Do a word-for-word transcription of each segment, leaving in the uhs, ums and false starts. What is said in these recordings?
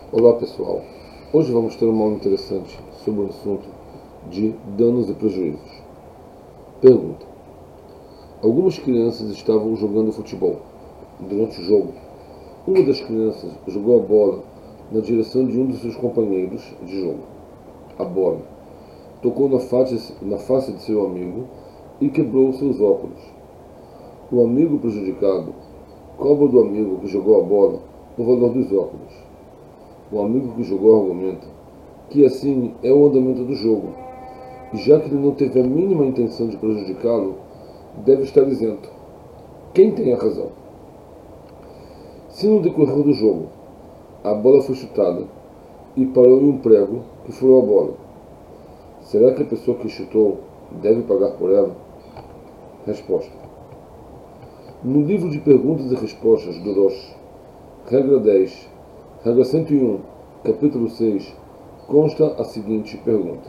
Olá pessoal, hoje vamos ter uma aula interessante sobre o assunto de danos e prejuízos. Pergunta: algumas crianças estavam jogando futebol. Durante o jogo, uma das crianças jogou a bola na direção de um de seus companheiros de jogo. A bola tocou na face, na face de seu amigo e quebrou seus óculos. O amigo prejudicado cobra do amigo que jogou a bola o valor dos óculos. O amigo que jogou argumenta que assim é o andamento do jogo, e já que ele não teve a mínima intenção de prejudicá-lo, deve estar isento. Quem tem a razão? Se no decorrer do jogo a bola foi chutada e parou em um prego que furou a bola, será que a pessoa que chutou deve pagar por ela? Resposta: no livro de perguntas e respostas do Rosh, regra dez, regra cento e um, capítulo seis, consta a seguinte pergunta: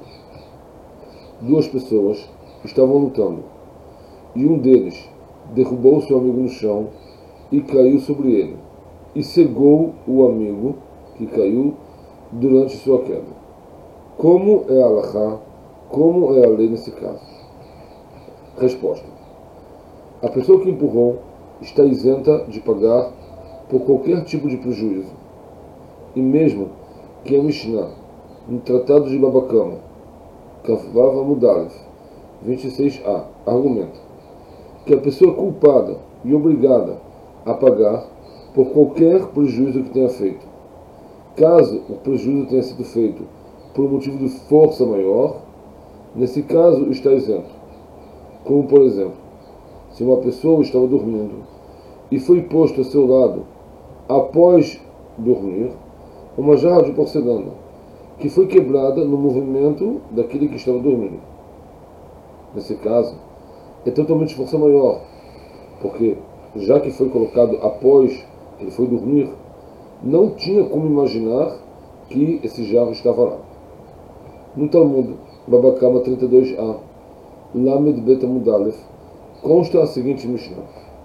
duas pessoas estavam lutando e um deles derrubou seu amigo no chão e caiu sobre ele e cegou o amigo que caiu durante sua queda. Como é a halakha? Como é a lei nesse caso? Resposta: a pessoa que empurrou está isenta de pagar por qualquer tipo de prejuízo. E mesmo que a Mishnah, no Tratado de Baba Kama, Kavav Amud Aleph, vinte e seis a, argumenta que a pessoa culpada e obrigada a pagar por qualquer prejuízo que tenha feito, caso o prejuízo tenha sido feito por motivo de força maior, nesse caso está isento. Como, por exemplo, se uma pessoa estava dormindo e foi posto a seu lado, após dormir, uma jarra de porcelana que foi quebrada no movimento daquele que estava dormindo. Nesse caso, é totalmente força maior, porque, já que foi colocado após que ele foi dormir, não tinha como imaginar que esse jarro estava lá. No Talmud, Baba Kama trinta e dois a, Lamed Bet Amud Aleph, consta a seguinte Mishnah: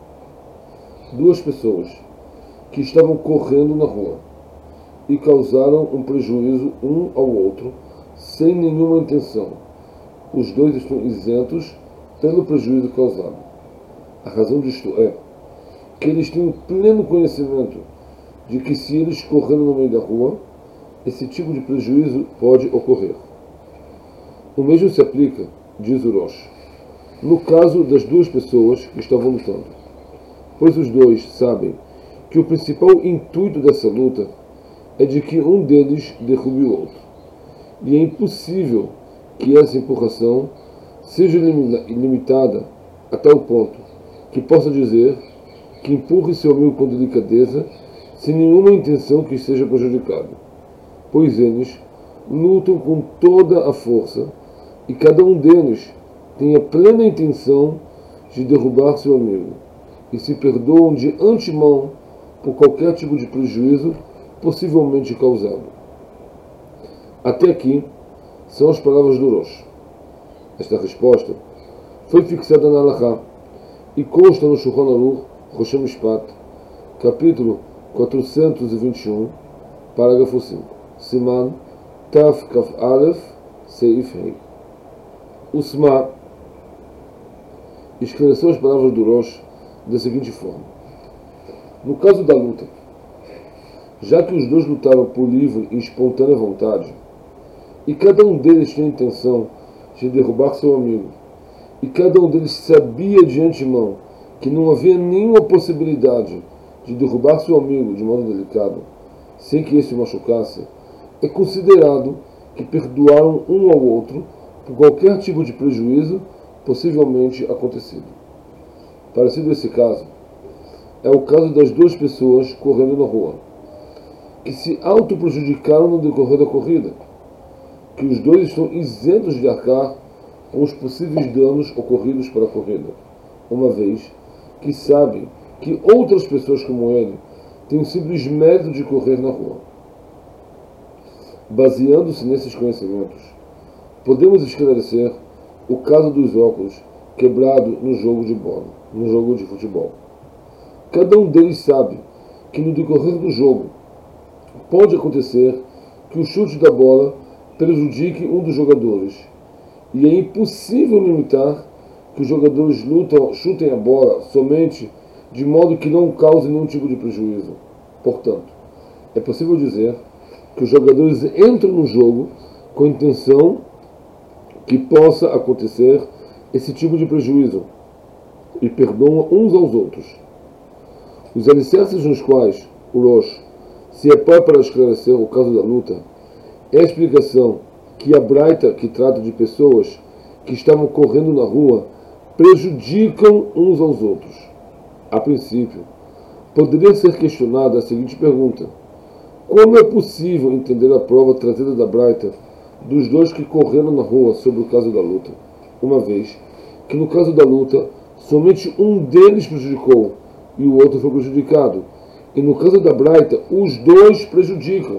duas pessoas que estavam correndo na rua e causaram um prejuízo um ao outro sem nenhuma intenção. Os dois estão isentos pelo prejuízo causado. A razão disto é que eles têm um pleno conhecimento de que, se eles correndo no meio da rua, esse tipo de prejuízo pode ocorrer. O mesmo se aplica, diz o Rosh, no caso das duas pessoas que estavam lutando, pois os dois sabem que o principal intuito dessa luta é de que um deles derrube o outro, e é impossível que essa empurração seja limitada a tal ponto que possa dizer que empurre seu amigo com delicadeza sem nenhuma intenção que esteja prejudicado, pois eles lutam com toda a força e cada um deles tem a plena intenção de derrubar seu amigo e se perdoam de antemão por qualquer tipo de prejuízo possivelmente causado. Até aqui são as palavras do Rosh. Esta resposta foi fixada na halakha e consta no Shulchan Aruch Rosh Mishpat, capítulo quatrocentos e vinte e um, parágrafo cinco, Siman Taf Kaf Aleph Seif Hei. O Sma esclareceu as palavras do Rosh da seguinte forma: no caso da luta, já que os dois lutaram por livre e espontânea vontade, e cada um deles tinha a intenção de derrubar seu amigo, e cada um deles sabia de antemão que não havia nenhuma possibilidade de derrubar seu amigo de modo delicado, sem que esse o machucasse, é considerado que perdoaram um ao outro por qualquer tipo de prejuízo possivelmente acontecido. Parecido esse caso, é o caso das duas pessoas correndo na rua, que se auto-prejudicaram no decorrer da corrida, que os dois estão isentos de arcar com os possíveis danos ocorridos pela corrida, uma vez que sabem que outras pessoas como ele têm o simples mérito de correr na rua. Baseando-se nesses conhecimentos, podemos esclarecer o caso dos óculos quebrados no jogo de bola, no jogo de futebol. Cada um deles sabe que no decorrer do jogo pode acontecer que o chute da bola prejudique um dos jogadores, e é impossível limitar que os jogadores lutam, chutem a bola somente de modo que não cause nenhum tipo de prejuízo. Portanto, é possível dizer que os jogadores entram no jogo com a intenção que possa acontecer esse tipo de prejuízo e perdoam uns aos outros. Os alicerces nos quais o Rosh se apoia para esclarecer o caso da luta é a explicação que a Braita, que trata de pessoas que estavam correndo na rua, prejudicam uns aos outros. A princípio, poderia ser questionada a seguinte pergunta: como é possível entender a prova trazida da Braita dos dois que correram na rua sobre o caso da luta, uma vez que no caso da luta somente um deles prejudicou e o outro foi prejudicado, e no caso da Braita os dois prejudicam?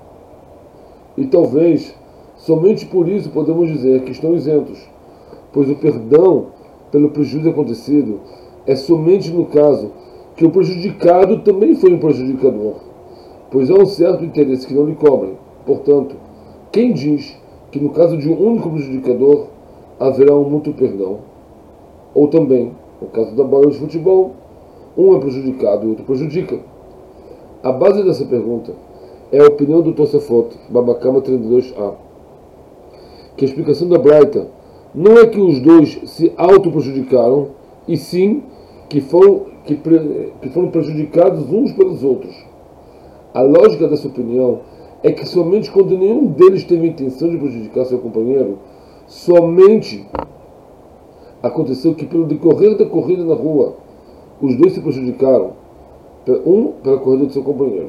E talvez somente por isso podemos dizer que estão isentos, pois o perdão pelo prejuízo acontecido é somente no caso que o prejudicado também foi um prejudicador, pois há um certo interesse que não lhe cobrem. Portanto, quem diz que no caso de um único prejudicador haverá um mútuo perdão? Ou também, no caso da bola de futebol, um é prejudicado e o outro prejudica? A base dessa pergunta é a opinião do Tosafot, Babakama trinta e dois a, que a explicação da Braita não é que os dois se auto-prejudicaram, e sim que foram, que, que foram prejudicados uns pelos outros. A lógica dessa opinião é que somente quando nenhum deles teve a intenção de prejudicar seu companheiro, somente aconteceu que pelo decorrer da corrida na rua, os dois se prejudicaram, um pela corrida do seu companheiro.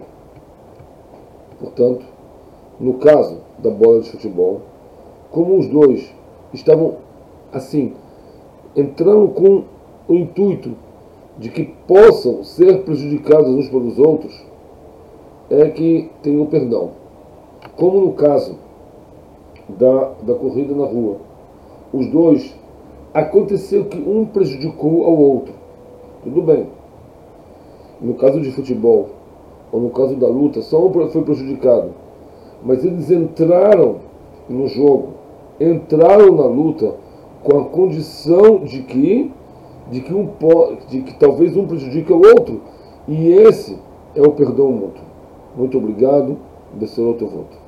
Portanto, no caso da bola de futebol, como os dois estavam assim, entrando com o intuito de que possam ser prejudicados uns pelos outros, é que tem o perdão. Como no caso da, da corrida na rua, os dois, aconteceu que um prejudicou ao outro, tudo bem. No caso de futebol, ou no caso da luta, só um foi prejudicado, mas eles entraram no jogo, entraram na luta com a condição de que, de que, um, de que talvez um prejudique o outro, e esse é o perdão mútuo. Muito obrigado. Besserot Tovot.